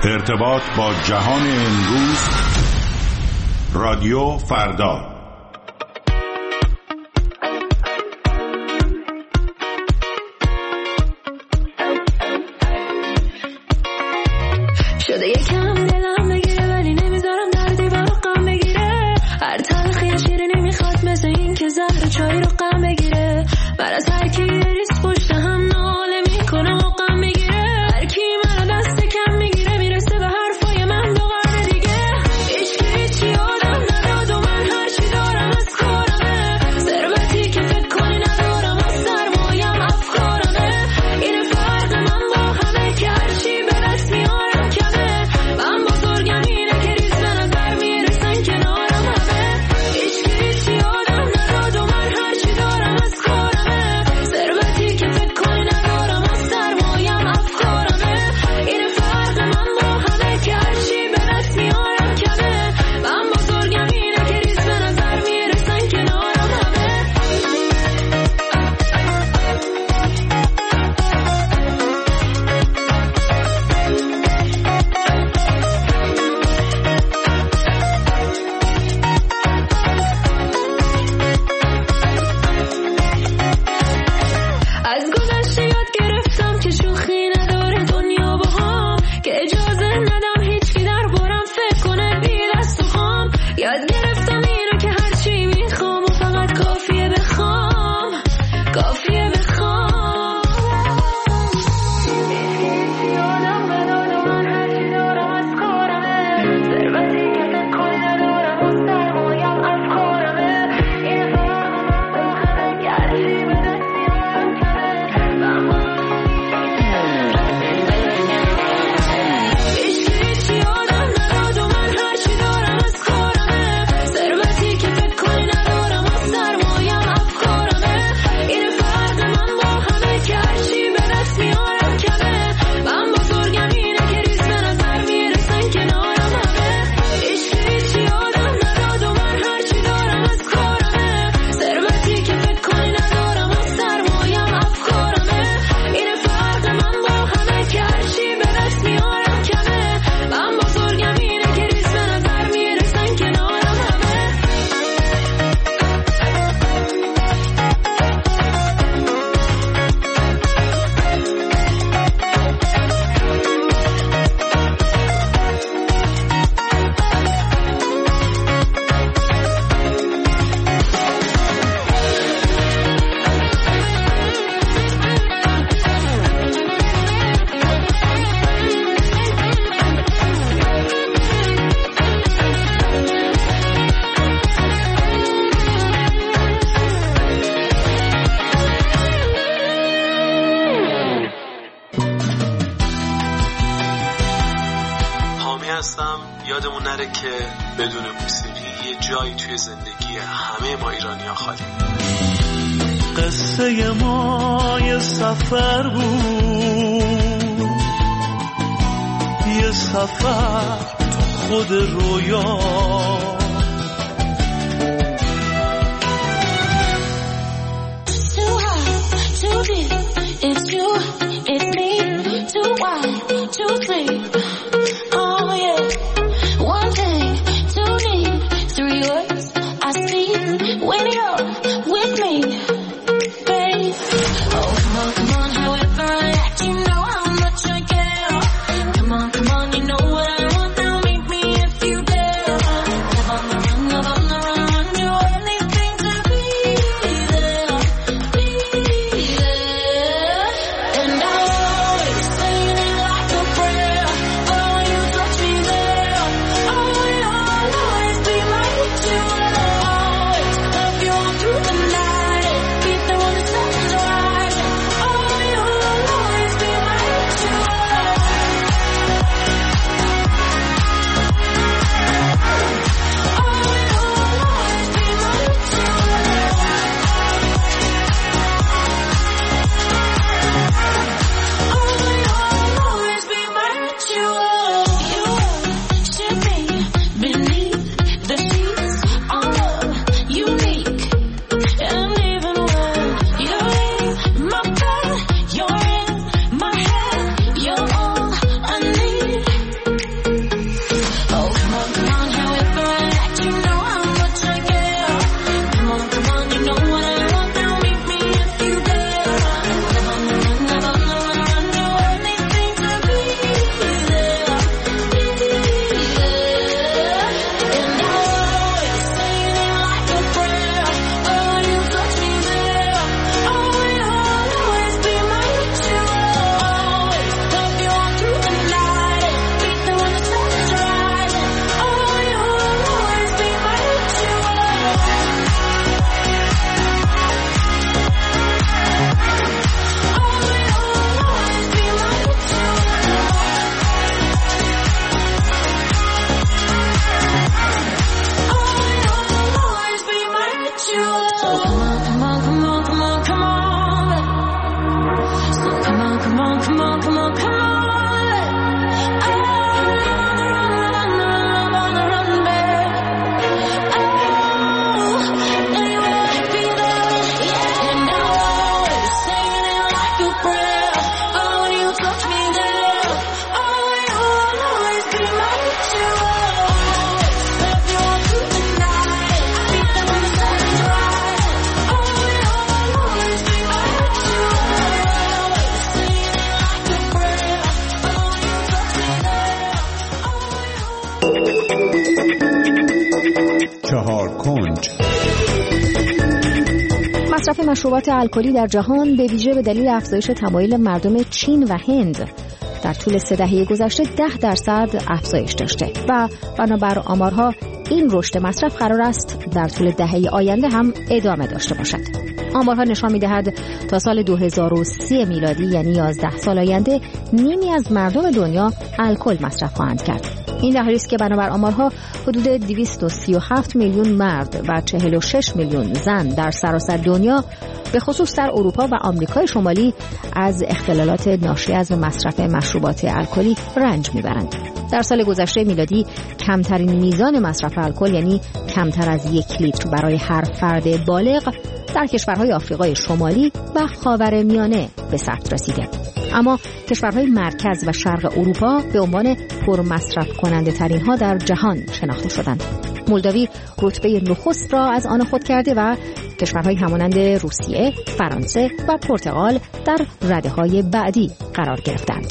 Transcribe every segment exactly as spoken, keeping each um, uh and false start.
ارتباط با جهان امروز، رادیو فردا. شده یکم دلم بگیره ولی نمیذارم در دیوار غم بگیره. هر تلخی شیره نمیخواد مثل این که زهر چای رو غم بگیره. بر از هر کی ریس پشت هم ناله میکنه و غم بگیره. هر کی منو دست کم میگیره میرسه به حرفای من دو قرن دیگه. هیچکی هیچی آدم نداد و من هرچی دارم از کارمه. ثروتی که فکر کنی ندارم از سرمایم افکارمه. این فرق من با همه که هرچی به دست میارم کمه. من بزرگم اینه که ریز به نظر میرسن کنارم همه. هیچکی هیچی آدم نداد و من هرچی دارم از کارمه. ثروتی که فکر کنی ندارم از سرمایم افکارمه. این فرق من با همه که هرچی به دست میارم کمه. من بزرگم اینه که ریز به نظر میرسن کنارم همه. از گذشته یاد گرفتم که شوخی نداره دنیا با هم. که اجازه ندم هیچکی در بارم فکر کنه بی دست و خام. یاد گرفتم اینو که هرچی میخوام و فقط کافیه بخوام. کافیه بخوام. هیچی آدم نداد و من هرچی دارم از کارمه. ثروتی که فکر کنی ندارم از سرمایم افکارمه. این فرق من با همه که هرچی به دست میارم کمه. من هیچکی هیچی آدم نداد و من هرچی دارم از کارمه. ثروتی که فکر کنی ندارم از سرمایم افکارمه. این فرق من با همه که هرچی به دست میارم کمه. من بزرگم اینه که ریز به نظر میرسن کنارم همه. هیچکی هیچی آدم نداد و من هرچی دارم از کارمه. ثروتی که فکر کنی ندارم از سرمایم افکارمه. این فرق من با همه که هرچی به دست میارم کمه. من بزرگم اینه که ریز به نظر میرسن کنارم همه. حامی هستم. یادمون نره که بدون موسیقی یه جایی توی زندگی همه ما ایرانی‌ها خالی. قصه ما یه سفر بود، یه سفر تو خود رویا. Too high, too deep. It's you, it's me. Too wide, too deep. Oh yeah. One thing, two need, three words I speak when you're with me, babe. Oh come on, come on, however I act, you know how much I care. Come on, come on, you know what I want now. Meet me if you dare. Love on the run, love on the run, run. Do anything to be there, be there. And I always say it like a prayer. چهار کنج. مصرف مشروبات الکلی در جهان به ویژه به دلیل افزایش تمایل مردم چین و هند در طول سه دهه گذشته ده درصد افزایش داشته و بنابر آمارها این رشد مصرف قرار است در طول دهه آینده هم ادامه داشته باشد. آمارها نشان می‌دهد تا سال دو هزار و سی میلادی، یعنی یازده سال آینده، نیمی از مردم دنیا الکل مصرف خواهند کرد. این در حالی است که بنابر آمارها حدود دویست و سی و هفت میلیون مرد و چهل و شش میلیون زن در سراسر دنیا، به خصوص در اروپا و آمریکای شمالی، از اختلالات ناشی از مصرف مشروبات الکلی رنج میبرند. در سال گذشته میلادی کمترین میزان مصرف الکل، یعنی کمتر از یک لیتر برای هر فرد بالغ، در کشورهای آفریقای شمالی و خاورمیانه به ثبت رسیده. اما کشورهای مرکز و شرق اروپا به عنوان پرمصرف کننده ترین ها در جهان شناخته شدند. مولداوی رتبه نخست را از آن خود کرده و کشورهای همانند روسیه، فرانسه و پرتغال در رده‌های بعدی قرار گرفتند.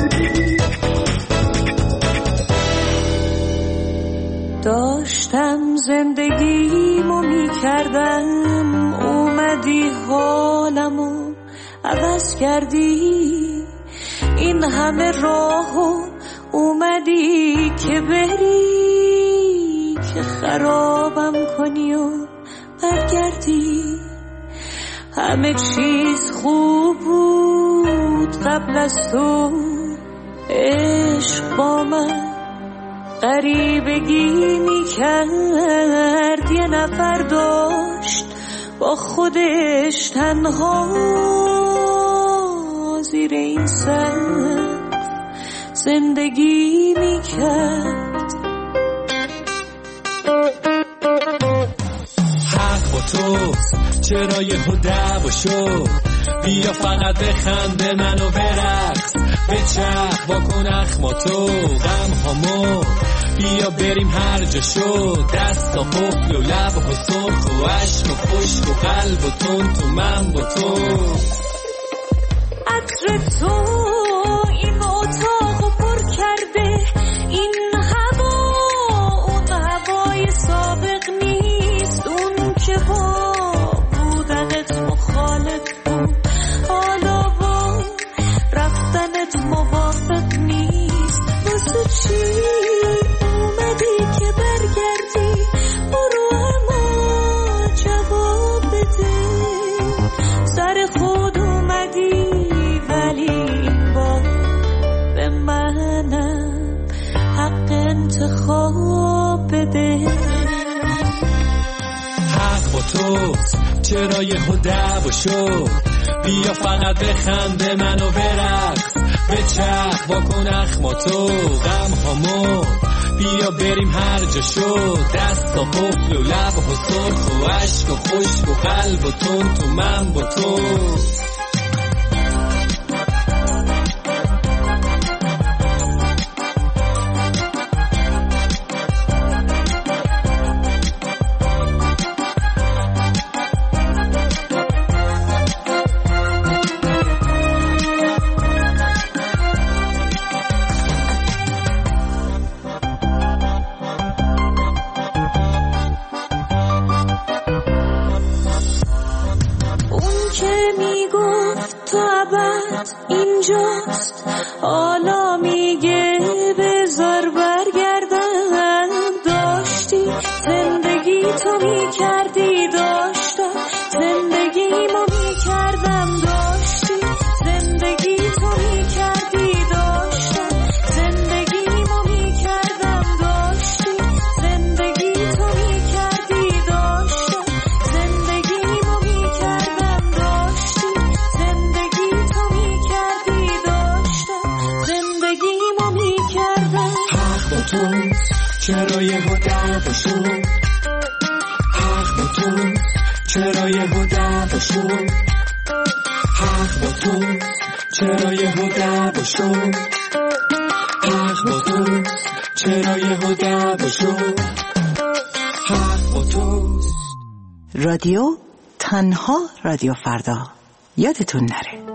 داشتم زندگیمو میکردم، اومدی حالمو عوض کردی، این همه راهو اومدی که بری، که خرابم کنی و برگردی. همه چیز خوب بود قبل از تو، عشق با من غریبگی میکرد. یه نفر داشت با خودش تنها زیر این سقف زندگی میکرد. حق با توست، چرا یهو دعوا شد؟ بیا فقط بخنده منو برقص، بچرخ واکن اخماتو غم هامو، بیا بریم هر جا شد. دست و قفل و لب و سرخ و عشق و خشک و قلب و تون تو من با تو. عطر تو این اتاقو پر کرده، این هوا اون هوای سابق نیست، اون که با بودنت مخالف بود، حالا با رفتنت موافق نیست. واسه چی اومدی که برگردی؟ برو اما جواب بده. سر خود اومدی ولی با به منم حق انتخاب بده. حق با توست، چرا یهو دعوا شد؟ بیا فقط بخنده منو برقص، بچرخ واکن اخماتو غم هامو، بیا بریم هر جا شد. دست و قفل و لب و سرخ و عشق و خشک و قلب و تون تو من با تو. اینجاست حالا میگه بذار برگردم. داشتی زندگی تو میکردی، داشتم زندگیمو میکردم. داشتی زندگی تو میکردی، داشتم زندگیمو میکردم. داشتی زندگی تو میکردی، داشتم زندگیمو میکردم. داشتی زندگی تو میکردی، داشتم زندگیمو میکردم. حق با توست، چرا یهو دعوا شد؟ حق با توست، چرا یهو دعوا شد؟ حق با توست، چرا یهو دعوا شد؟ حق با توست، چرا یهو دعوا شد؟ حق با توست. رادیو تنها رادیو فردا، یادتون نره.